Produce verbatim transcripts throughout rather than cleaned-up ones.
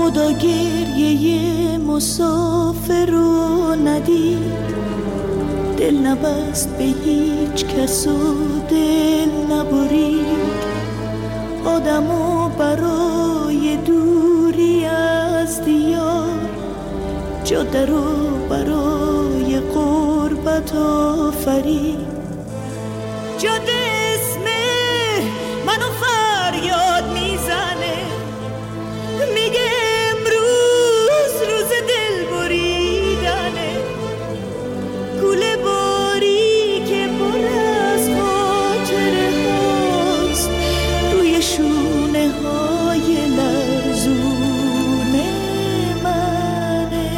خدا گریه مسافر رو ندید، دل نبست به هیچ کس و دل نبرید. آدمو برای دوری از دیار، جاده رو برای غربت آفرید. جاده اسم منو فریاد میزنه، میگه امروز روز دل بریدنه. کوله باری که پر از خاطره هاست، روی شونه های لرزونه منه.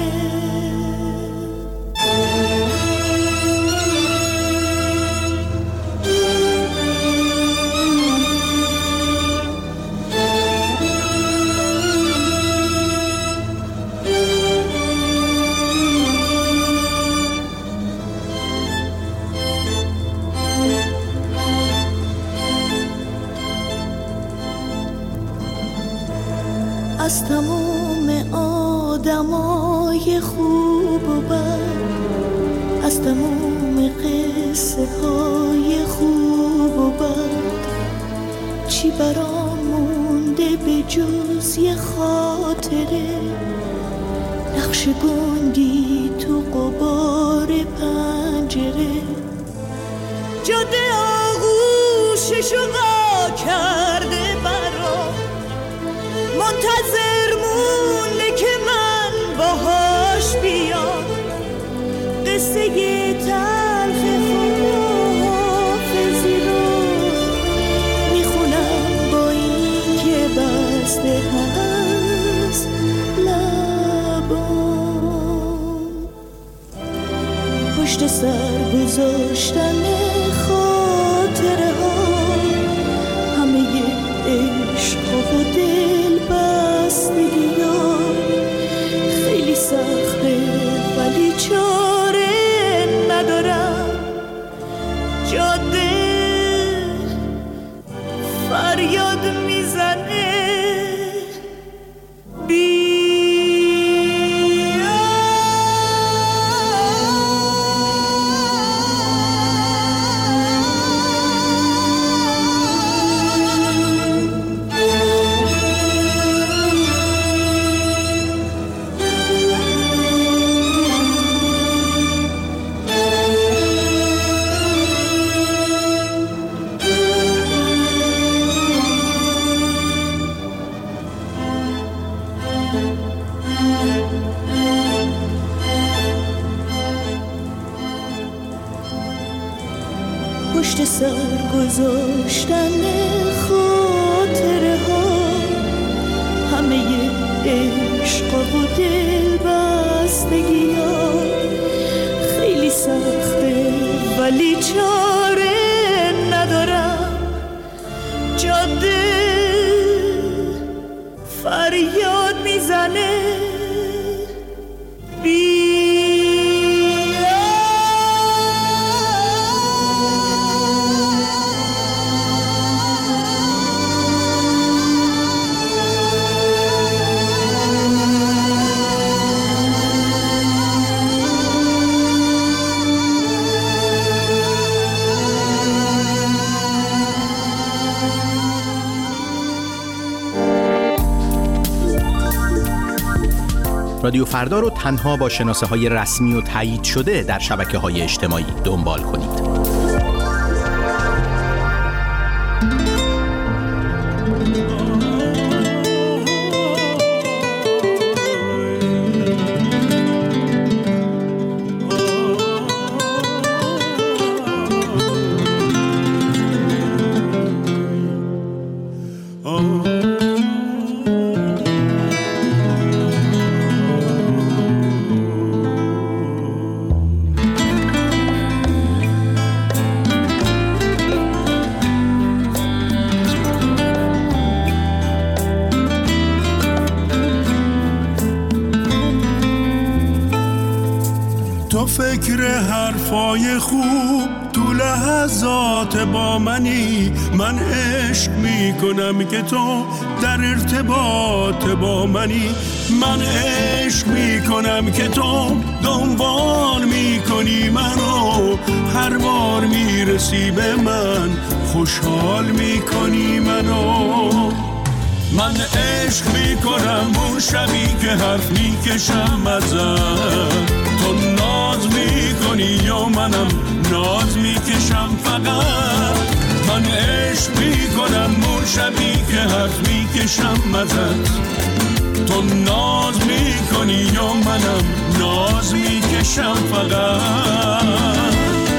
از تموم آدمای خوب و بد، از تموم قصه های خوب و بد، چی برام مونده به جز یه خاطره؟ نقش گندی تو غبار پنجره. جاده آغوششو وا کرده برام، منتظر مونده که من باهاش بیام. قصه تلخ خداحافظی رو میخونم با این که بسته هست لبام. پشت سر گذاشتن خاطره ها، همه عشق و دل بستگی ها. خیلی سخته ولی چاره ندارم. جاده فریاد میزنه بی پشت سر گذاشتن خاطره ها، همه عشق و دل بستگی ها. خیلی سخته ولی چاره ندارم. جاده فریاد میزنه بی رادیو فردا رو تنها با شناسه های رسمی و تایید شده در شبکه های اجتماعی دنبال کنید. تو فکر حرفای خوب تو لحظات با منی. من عشق میکنم که تو در ارتباط با منی. من عشق میکنم که تو دنبال میکنی منو. هر بار میرسی به من خوشحال میکنی منو. من عشق میکنم اون شبی که حرف میکشم ازت. تو ناز میکنی یا منم ناز میکشم فقط. من عشق میکنم اون شبی که حرف میکشم ازت. تو ناز میکنی یا منم ناز میکشم فقط.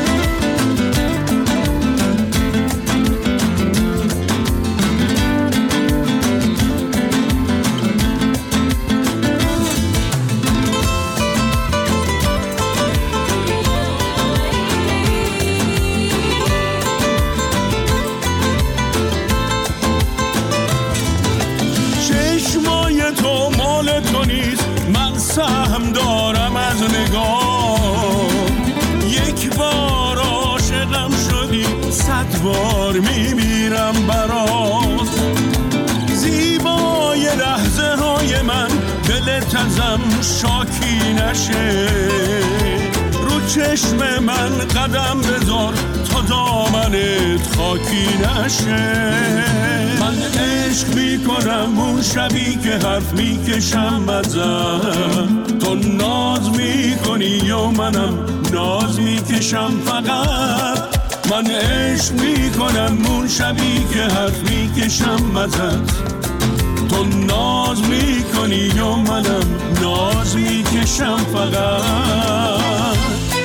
سهم دارم از نگاه. یک بار عاشقم شدی صد بار میمیرم برات. زیبای لحظه های من دلت ازم شاکی نشه. رو چشم من قدم بذار تا دامنت خاکی نشه. من عشق میکنم اون شبی که حرف میکشم ازت. تو ناز میکنی یا منم ناز میکشم فقط. من عشق میکنم اون شبی که حرف میکشم ازت. تو ناز میکنی یا منم ناز میکشم فقط.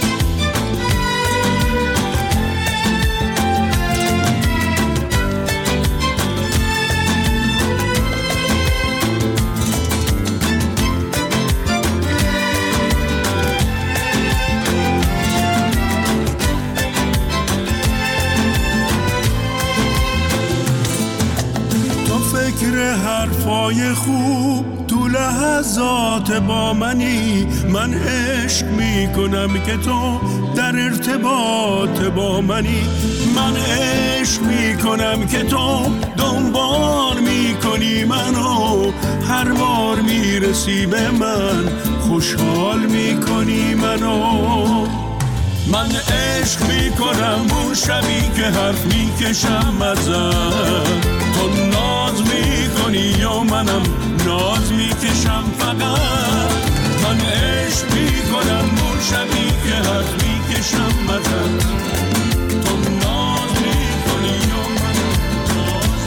فکر حرفای خوب تو لحظات با منی. من عشق میکنم که تو در ارتباط با منی. من عشق میکنم که تو دنبال میکنی منو. هر بار میرسی به من خوشحال میکنی منو. من عشق میکنم اون شبی که حرف میکشم ازت. تو ناز میکنی یا منم ناز میکشم فقط. من عشق میکنم اون شبی که حرف میکشم ازت. تو ناز میکنی یا منم ناز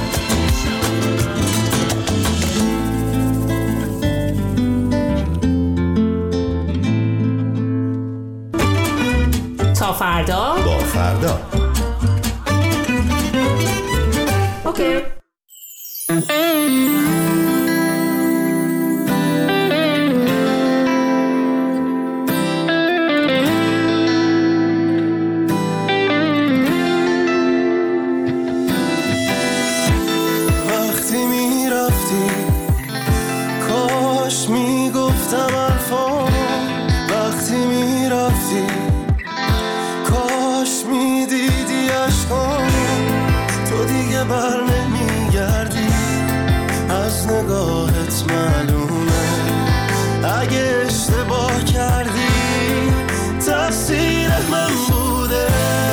میکشم. تا فردا با فردا. اوکی. وقتی میرفتی کاش میگفتم حرفا. وقتی میرفتی کاش میدیدی عشقام. تو دیگه بر نمیگردی از نگاهت معلومه. اگه اشتباه کردی تقصیر من بوده.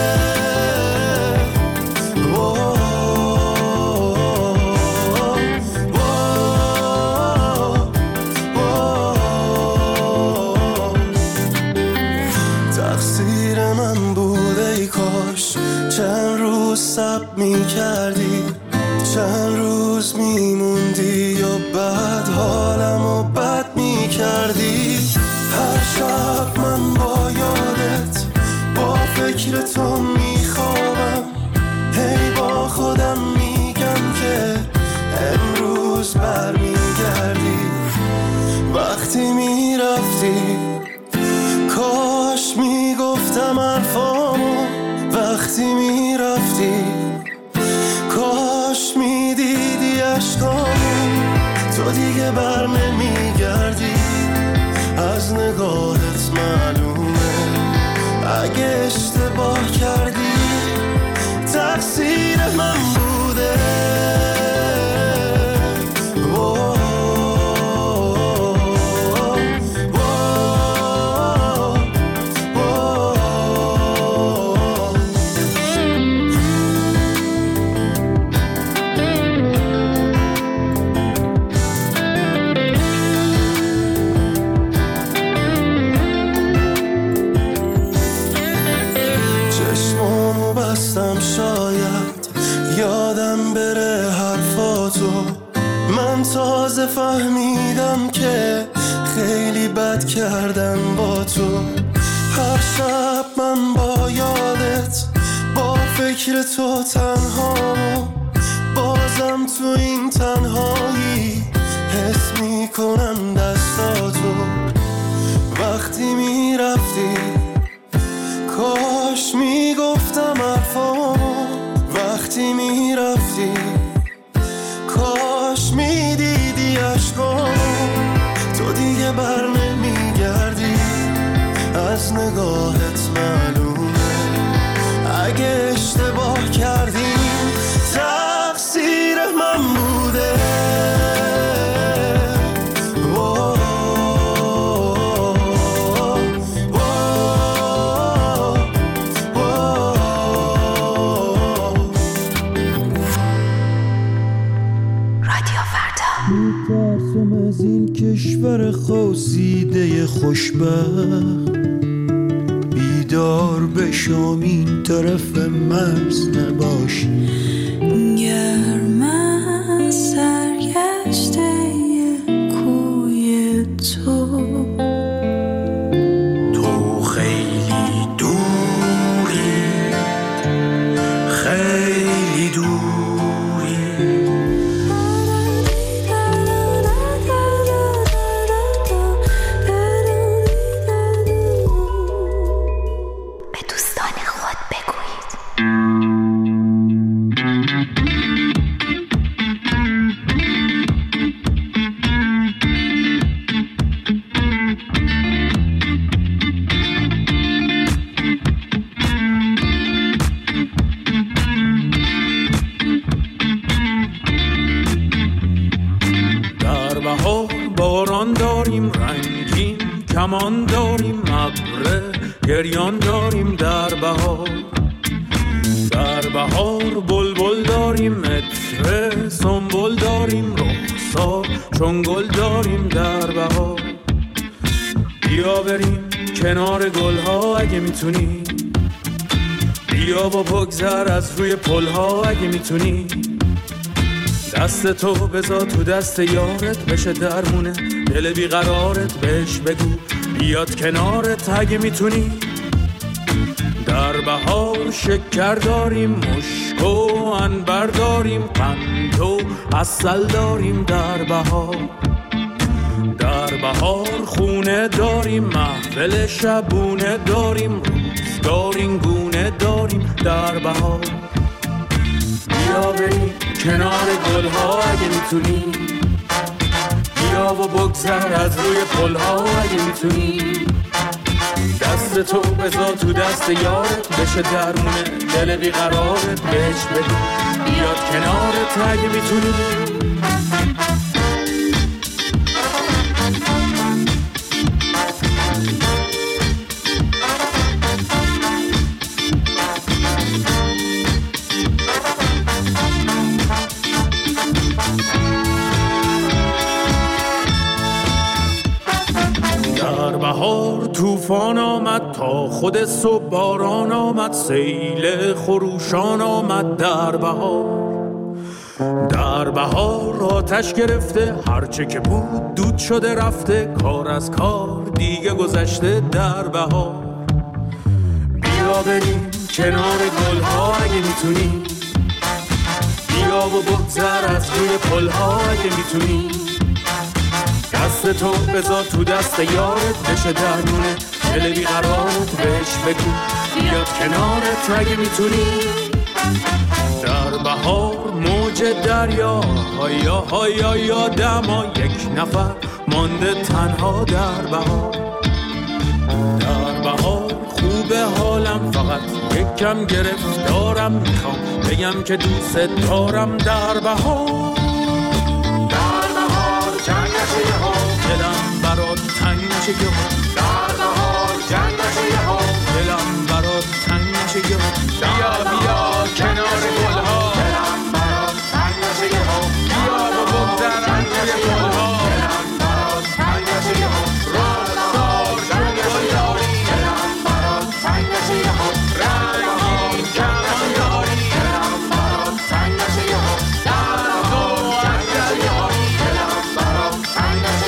تقصیر من بوده. ای کاش چند روز صبر میکردی. چند روز میموندی یا بعد حالمو بد میکردی. هر شب من با یادت با فکر تو میخوابم. هی با خودم میگم که امروز برمیگردی. وقتی میرفتی کاش میگفتم حرفامو. وقتی میرفتی کاش میدیدی عشقامو. تو دیگه بر نمیگردی از نگاهت معلومه. اگه اشتباه کردی فهمیدم که خیلی بد کردن با تو. هر شب من با یادت، با فکر تو تنها، بازم تو این تنهایی حس میکنم دستاتو. وقتی میرفتی کاش میگفتم حرفامو، وقتی میرفتی کاش میدیدی عشقامو. تو دیگه بر نمیگردی، از نگاهت معلومه. اگه اشتباه کردیم تقصیر من بوده. میترسم از این کشور خواسیده خوشبخت، بیدار بشم این طرف مرز نباشی. گرم از سرگشته کوی تو، تو خیلی دوری، خیلی دوری. کمان داریم ابر گریان داریم در بهار، در بهار بلبل داریم متر سنبل داریم رخسار چون گل داریم در بهار. بیا بریم کنار گلها اگه میتونی، بیا و بگذر از روی پلها اگه میتونی. دست تو بذار تو دست یارت بشه درمونه دل بیقرارت، بهش بگو بیاد کنارت اگه میتونی. در بهار شکر داریم، مشک و عنبر داریم، قند و عسل داریم در بهار. در بهار خونه داریم، محفل شبونه داریم، روزگار این گونه داریم در بهار. بیا بریم کنار گلها اگه میتونی، بیا و بگذر از روی پلها اگه میتونی. دست تو بذار تو دست یارت بشه درمونه دل بیقرارت، بهش بگو بیاد کنارت اگه میتونی. بهار طوفان آمد تا خود صبح باران آمد، سیل خروشان آمد در بهار. در بهار آتش گرفته هرچه که بود دود شده رفته، کار از کار دیگه گذشته در بهار. بیا بریم کنار گلها اگه میتونی، بیا و بگذر از روی پلها اگه میتونی. دست تو بذار تو دست یارت بشه درمونه دل بیقرارت، بهش بگو بیاد کنارت اگه میتونی. در بهار موج دریا هایا هایا یادم ها، یک نفر مانده تنها در بهار. در بهار خوبه حالم، فقط یک کم گرفتارم، میخوام بگم که دوست دارم در بهار. دلم برات تنگ میشه که در بهار جنگ میشه ها، دلم برات تنگ میشه که بیا بیا کنار گلها، دلم برات تنگ میشه که بیا و بگذر از روی گلها، دلم برات تنگ میشه که رفتار چون گل داری، دلم برات تنگ میشه که رنگین کمان داری، دلم برات تنگ میشه که در تو عجل داری، دلم برات تنگ میشه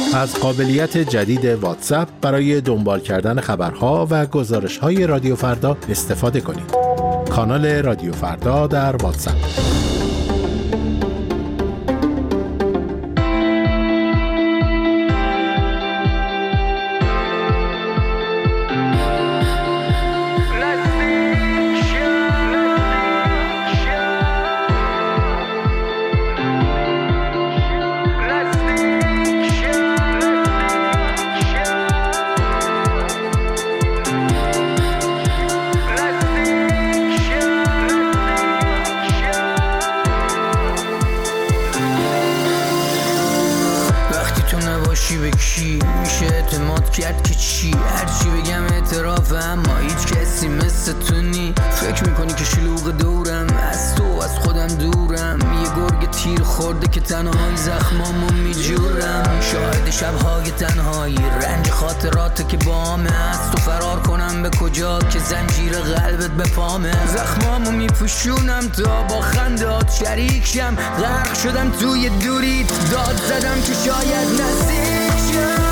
از قابلیت جدید واتساپ برای دنبال کردن خبرها و گزارش‌های رادیو فردا استفاده کنید. کانال رادیو فردا در واتساپ. میشه اعتماد کرد که چی هرچی بگم اعتراف، اما هیچ کسی مثل تو نی. فکر میکنی که شلوغ دورم، از تو از خودم دورم. یه گرگ تیر خورده که تنهایی زخمامو میجورم. شاهد شبهای تنهایی، رنج خاطرات که بامه. از تو فرار کنم به کجا که زنجیر قلبت به پامه. زخمامو میپوشونم تا با خندات شریک شم. غرق شدم توی دوریت، داد زدم که شاید نزدیک شم.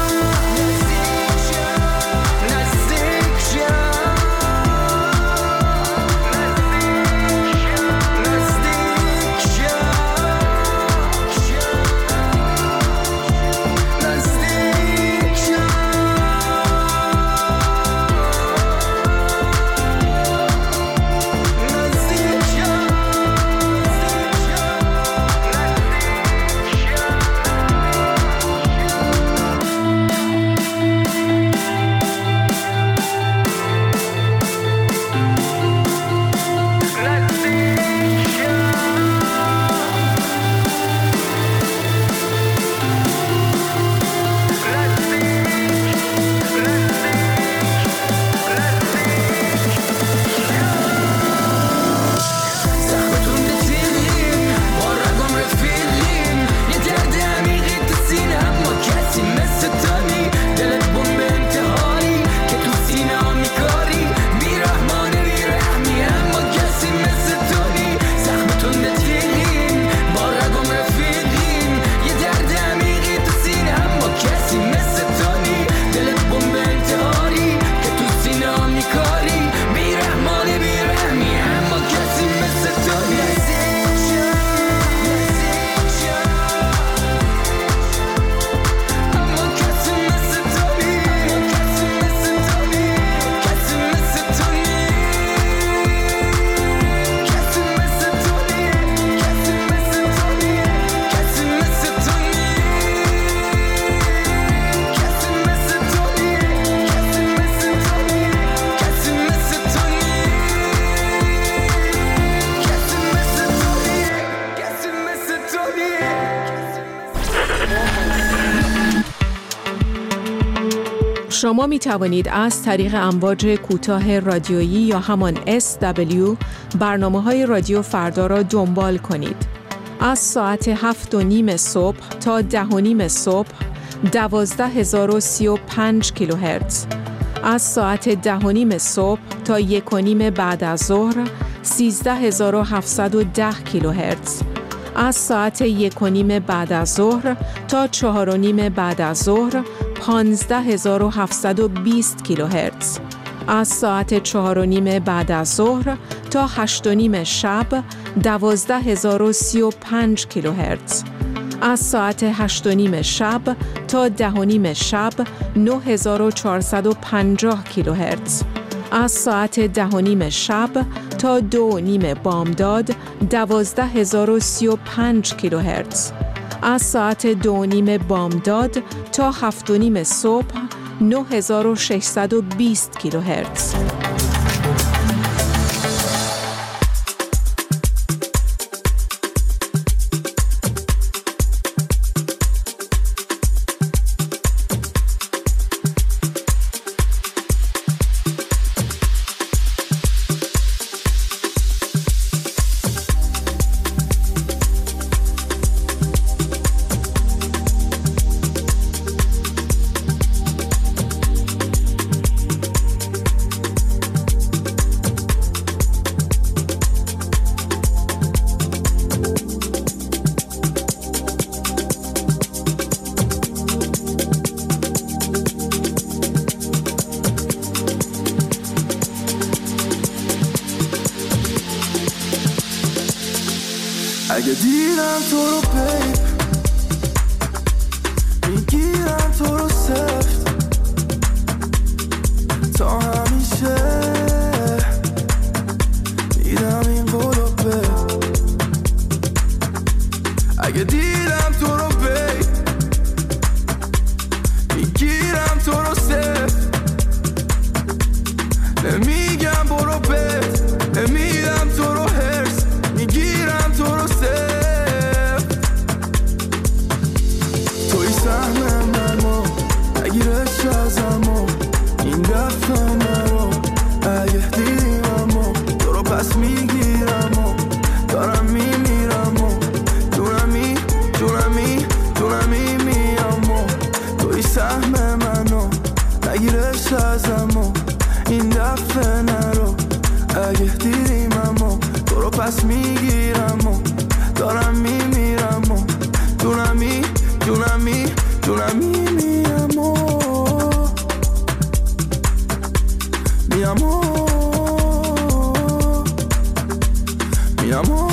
شما می توانید از طریق امواج کوتاه رادیویی یا همان اس دبلیو برنامه‌های رادیو فردا را دنبال کنید. از ساعت هفت و نیم صبح تا ده و نیم صبح دوازده هزار و سی و پنج کیلوهرتز. از ساعت ده و نیم صبح تا یک و نیم بعد از ظهر سیزده هزار و هفتصد و ده کیلوهرتز. از ساعت یک و نیم بعد از ظهر تا چهار و نیم بعد از ظهر پانزده هزار و هفتصد و بیست کیلوهرتز. از ساعت چهار و نیم بعد از ظهر تا هشت و نیم شب دوازده هزار و سی و پنج کیلوهرتز. از ساعت هشت و نیم شب تا ده و نیم شب نه هزار و چهارصد و پنجاه کیلوهرتز. از ساعت ده و نیم شب تا دو و نیم بامداد دوازده هزار و سی و پنج کیلوهرتز. از ساعت دو و نیم بامداد تا هفت و نیم صبح نه هزار و ششصد و بیست کیلوهرتز. میگیرم تو رو بیب، میگیرم تو رو سفت تا همیشه میدم این قولو بیب. اگه دیدم تو رو بیب میگیرم تو رو سفت، نمیگم برو بیب، نمیدم تو رو هرس، میگیرم تو رو سفت. توی سهم منو نگیرش ازمو این دفعه نرو، اگه دیدیم امو تو رو پس میگیرم و دارم میمیرم و جونمی جونمی جونمی میام و توی سهم منو نگیرش ازمو این دفعه نرو، اگه دیدیم امو تو رو پس میگیرم و دارم میمیرم و جونمی جونمی جونمی میام و میام و میام و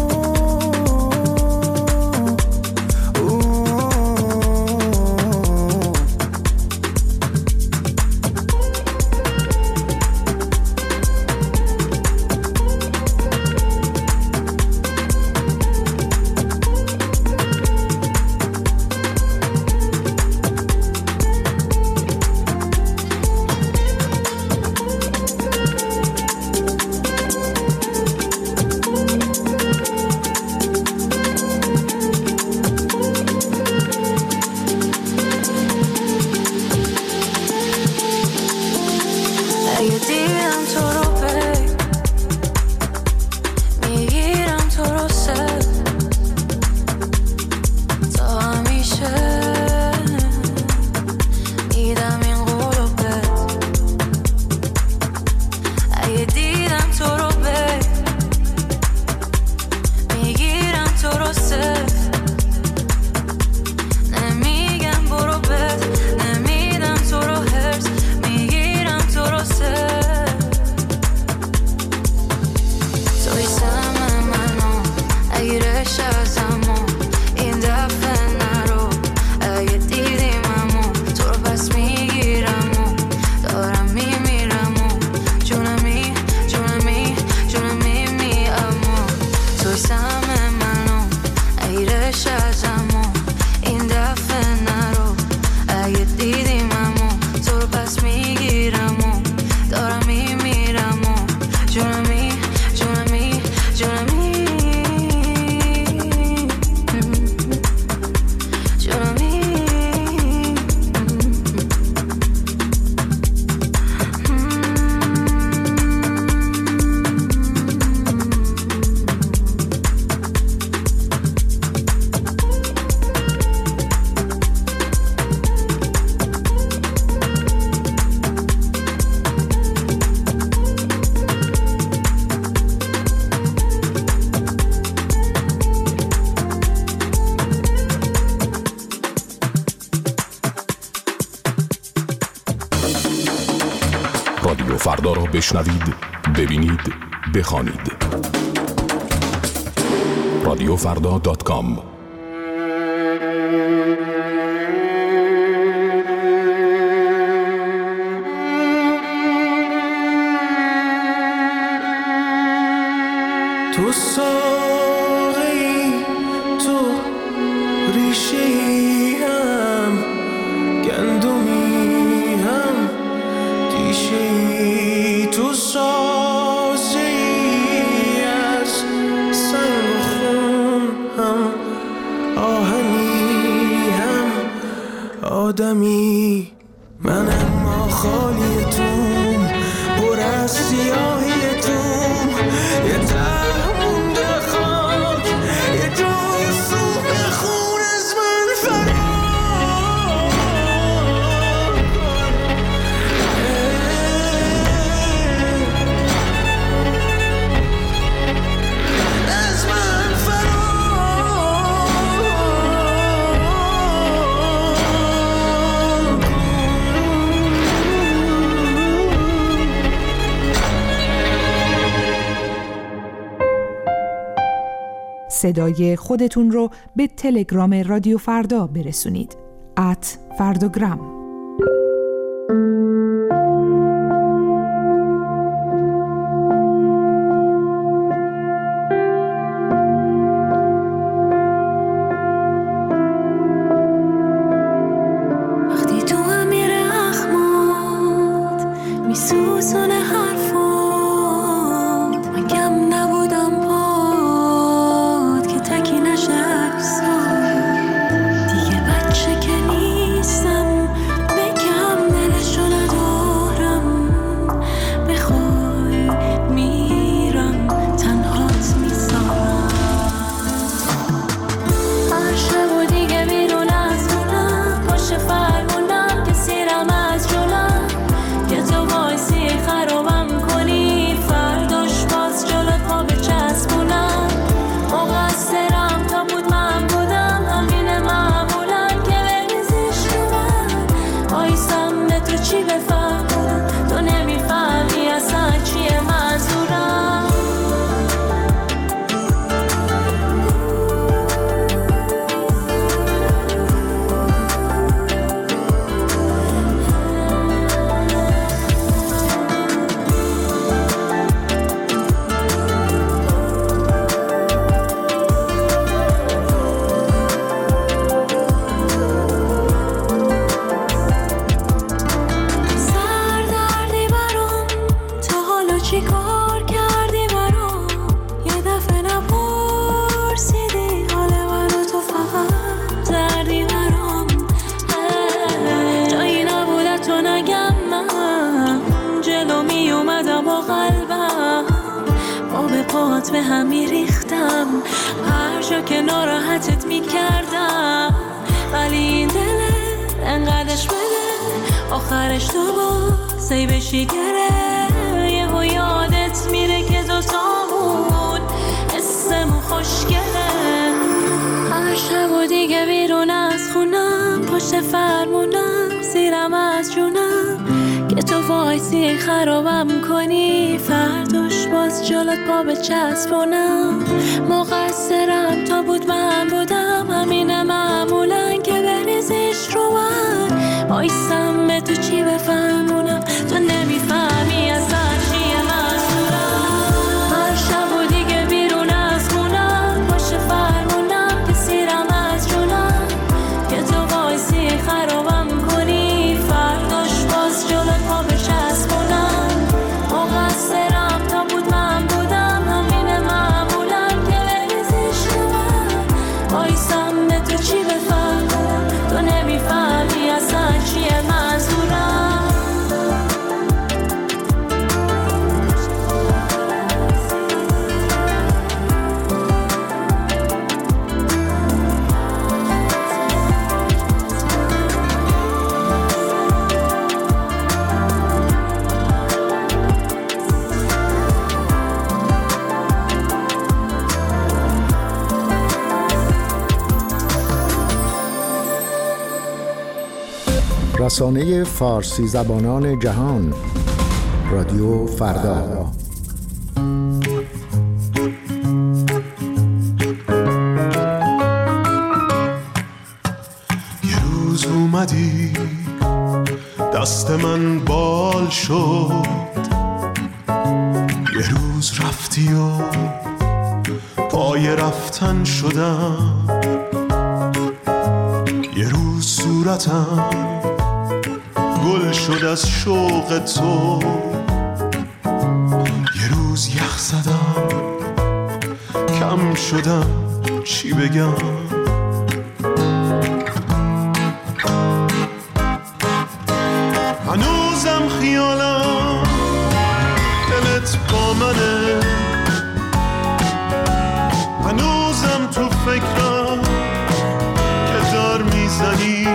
رادیو فردا را بشنوید، ببینید، بخوانید. رادیو فردا دات کام. تو ساقی تو ریشی هم گندمی هم دیشی، تو سازی از سنگ خون هم آهنی هم آدمی. من اما خالی توم پر از سیاهی توم، یه تهمونده خاک یه جای سوق خون از من فرار از من فرار صدای خودتون رو به تلگرام رادیو فردا برسونید. ات فردوگرام. به هم میریختم هر جا که ناراحتت میکردم، ولی این دل انقدرش بده آخرش تو بازی بشی گره. یه و یادت میره که دوتامون اسمون خوشگله. هر شب و دیگه بیرون از خونم پشت فرمونم زیرم از جونم که تو وایسی خرابم کنی، فرداش باز جلوت پا به چسبونم. مقصرم تا بود من بودم، همینه معمولا که بریزیش رو من. بایستم به تو چی بفهمونم، تو نمیفهمی اصلا چیه منظورم. هر شب و دیگه بیرون از خونم پشت فرمونم که سیرم از جونم که تو وایسی خرابم کنی، فرداش باز جلوت پا به چسبونم. مقصرم تا بود من بودم، همینه معمولا که بریزیش رو من. بایستم به تو چی بفهمونم، تو نمیفهمی اصلا چیه منظورم. رسانه فارسی زبانان جهان، رادیو فردا. یه روز اومدی دست من بال شد، یه روز رفتی و پای رفتن شدم، یه روز صورتم گل شد از شوق تو، یه روز یخ زدم کم شدم چی بگم. هنوزم خیالم دلت با منه، هنوزم تو فکرم که دار میزنی،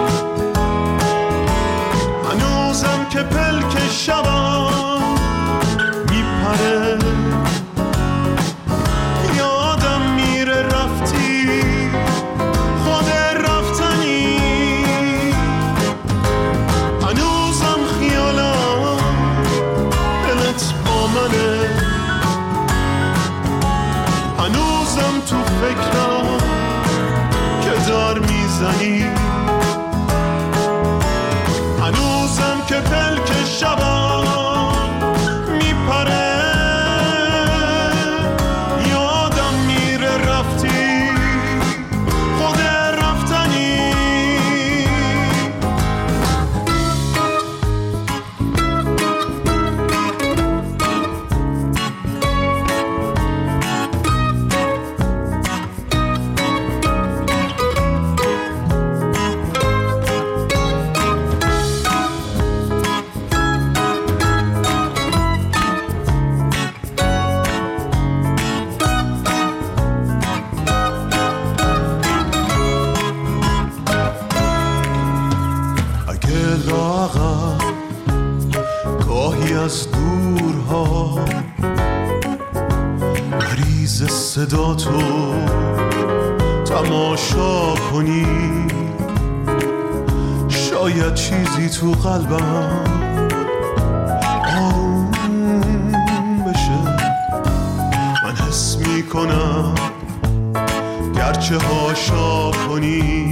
که پلک شبم میپره، یادم میره رفتی خود رفتنی. هنوزم خیالم دلت با منه، هنوزم تو میزنی، هنوزم که پلک شبا میپره، یادم میره رفتی خود رفتنی. از دورها مریض صدا تو تماشا کنی، شاید چیزی تو قلبم آروم بشه. من حس میکنم گرچه هاشا کنی،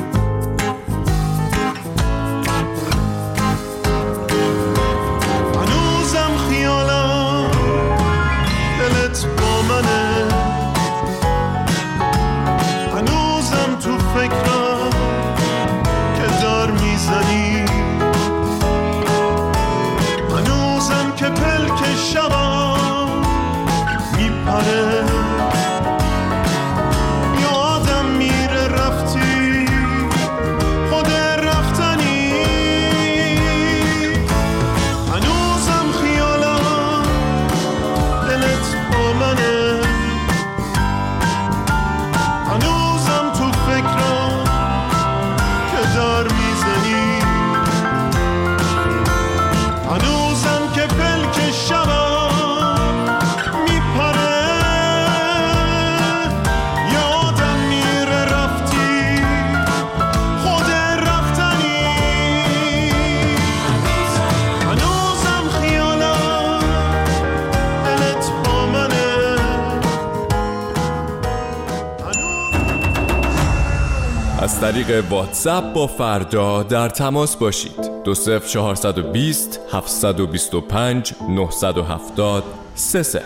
از طریق واتساپ با فردا در تماس باشید. دو صفر چهارصد و بیست هفتصد و بیست و پنج نهصد و هفتاد سه صفر.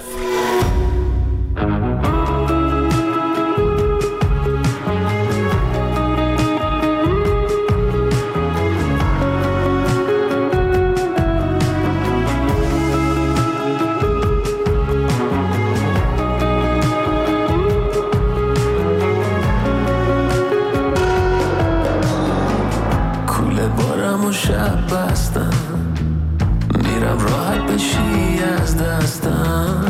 شب بستم میرم راحت بشی از دستم،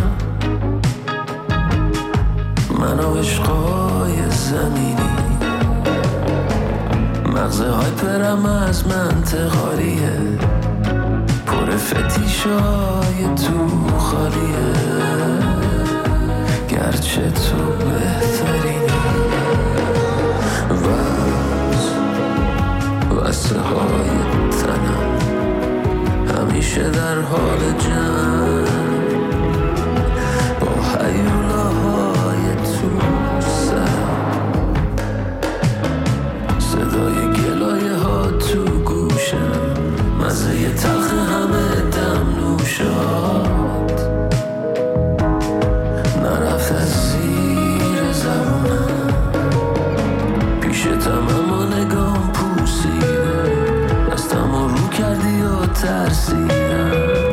من و عشقای زمینی، مغزه های پرم از منطق خالیه، پر فتیشای تو خالیه، گرچه تو بهترینی. واسه های تنم همیشه در حال جنگ، با هیولاهای تو سرم، صدای گلایه ها تو گوشم، مزه تلخ همه دم نوشات نرفت از زیر زبونم، پیشتم اما نگام دستم رو کردی و ترسیدم،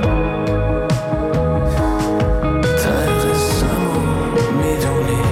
ته قصم رو میدونی،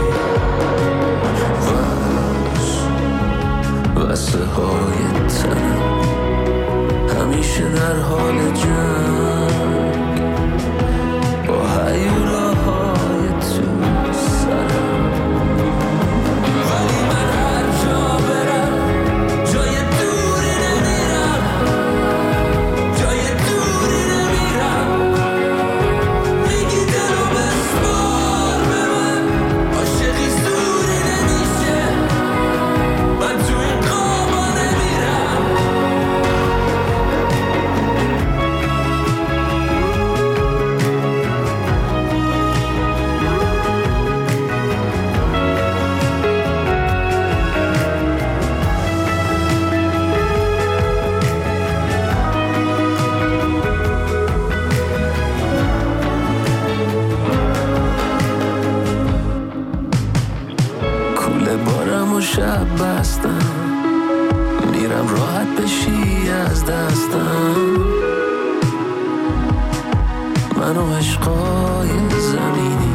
واسه های تنم همیشه در حال جنگ، با هیولاهای تو سرم، ولی من هر جا برم جای دوری نمیرم، جای دوری نمیرم، میگی دلو بسپار به من، عاشقی سوری نمیشه، من تو این قابا نمیرم. دستم، میرم راحت بشی از دستم، من و عشقای زمینی.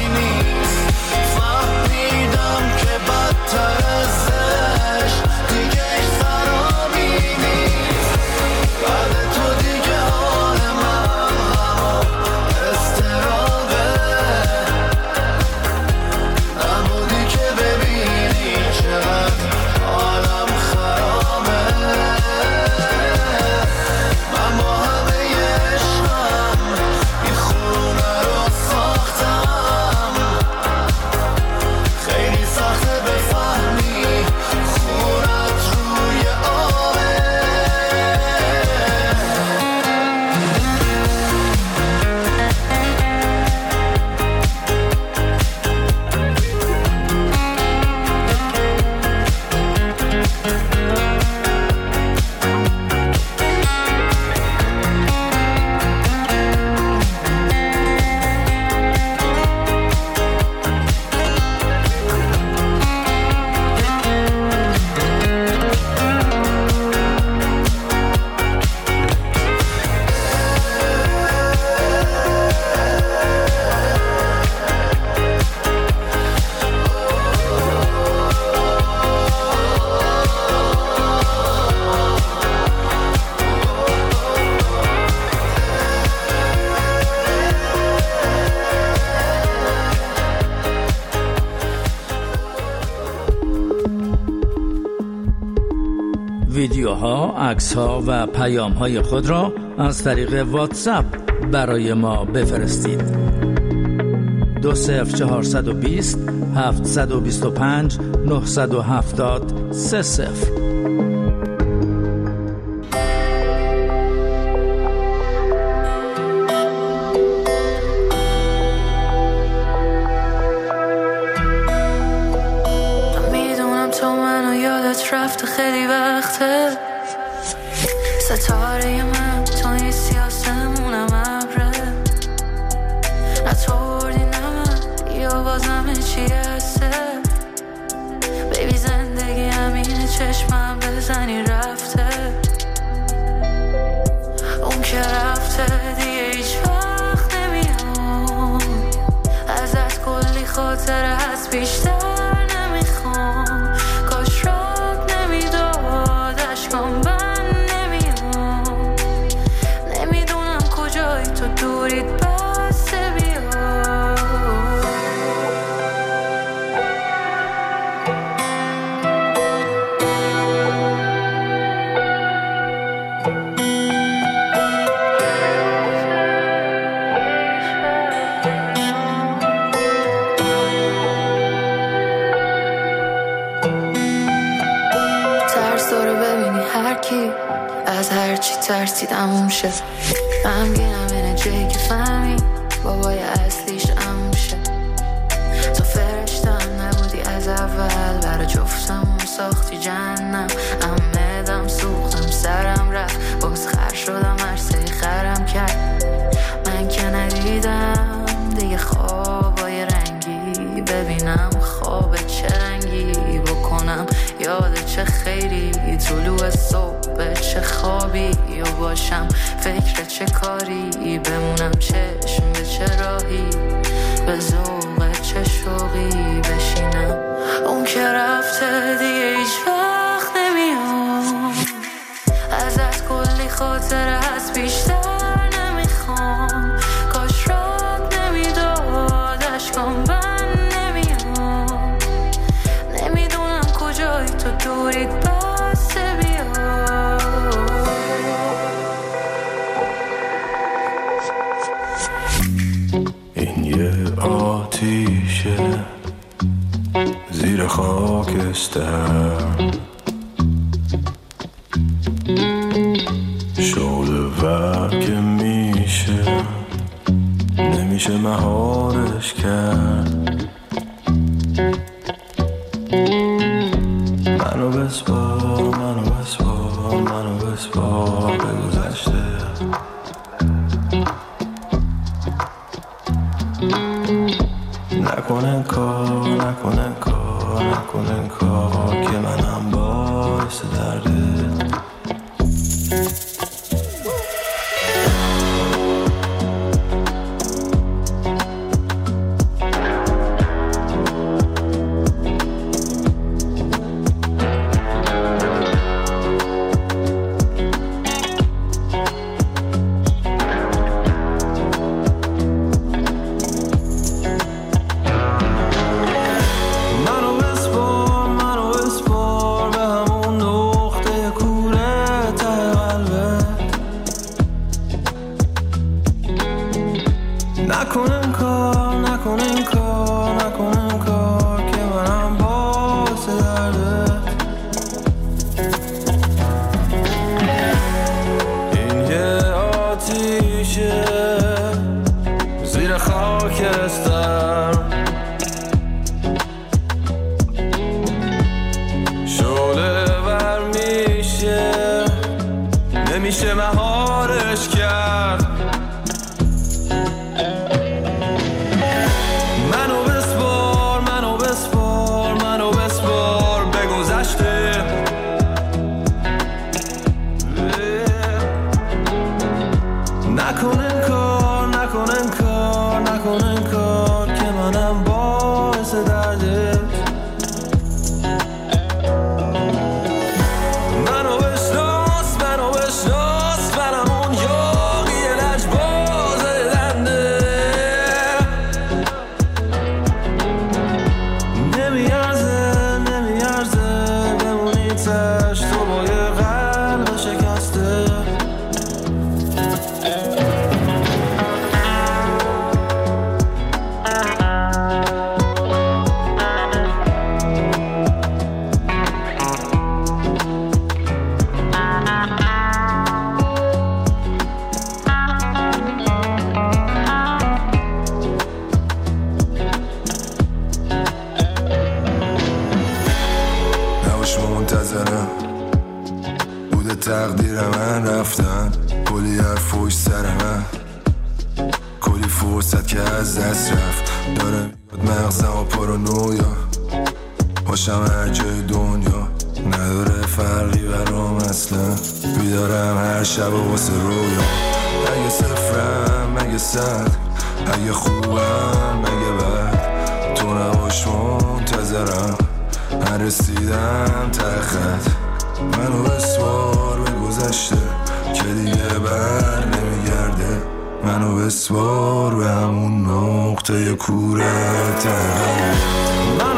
فهمیدم که بدتر ازش دیگه عکس‌ها و پیام‌های خود را از طریق واتساپ برای ما بفرستید. دو صفر چهارصد و بیست هفتصد و بیست و پنج نهصد و هفتاد سه صفر. میدونم تو منو یادت رفته خیلی وقته، ستاره من توی سیاسمونم ابره، نتوردی نمه یا بازم چی هسته. بیبی زندگی همینه، چشمم بزنی رفته، اون که رفته دیگه هیچ وقت نمیام، ازت کلی خاطره هست بیشتر نمیخوام، کاش رات نمیداد اشکام بند نمیام، نمیدونم کجایی تو دورید بسته بیا. ترس داره ببینی هر کی از هر چی ترسی تموم شه، غمگینم اینه جایی که فهمی بابای اصلیش عموم شه. تو فرشتم نبودی از اول، برا جفتمون ساختی جهنم، امدم سوختم سرم رفت، باز خر شدم عرصه خرم کرد. من که ندیدم دیگه خوابای رنگی، ببینم خواب چه رنگی بکنم، یاد چه خیری طلوع صبح چه خوابی، یا باشم فکر چه کاری، بمونم چشم به چه راهی، به ذوق چه شوقی بشینم. اون که رفته دیگه هیچ وقت نمیام، ازت کلی خاطره هست بیشتر نمیخوام، کاش رات نمیداد اشکام بند نمیام، نمیدونم کجایی تو دورید بسته بیا. این یه آتیشه زیر خاکستر، شعله ور که میشه نمیشه مهارش کرد. منو بسپار منو بسپار منو بسپار به گذشته، نکنن کار نکنن کار نکنن کار که منم باعث درده. نمیشه مهارش کرد. منو بسپار منو بسپار منو بسپار به گذشته. نکنن کار نکنن کار نکنن کار که منم باعث درده. منو بشناس منو بشناس منم اون یاقی لجباز. تقدیر من رفتن، کلی حرف پشت سر من، کلی فرصت که از دست رفت. داره میاد مغزم و پارانویا، باشم هر جای دنیا، نداره فرقی برام اصلا. بیدارم هر شب و واسه رویا، اگه صفرم مگه صد، اگه خوبم مگه بد، تو نباش منتظرم، من رسیدم تخت. منو بسوار به گذشته که دیگه بر نمیگرده، منو بسوار به همون نقطه کوره تقریب.